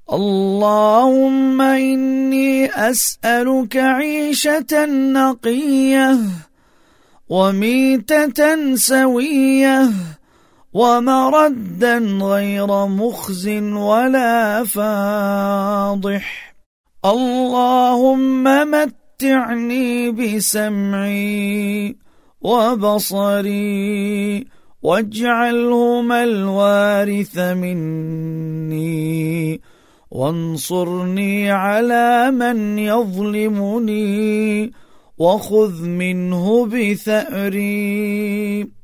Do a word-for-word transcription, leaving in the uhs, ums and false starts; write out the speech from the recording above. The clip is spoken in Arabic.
اللهم إني أسألك عيشة نقية وميتة سوية ومردا غير مخز ولا فاضح. اللهم متعني بسمعي وبصري واجعلهما الوارث مني وانصرني على من يظلمني وخذ منه بثأري.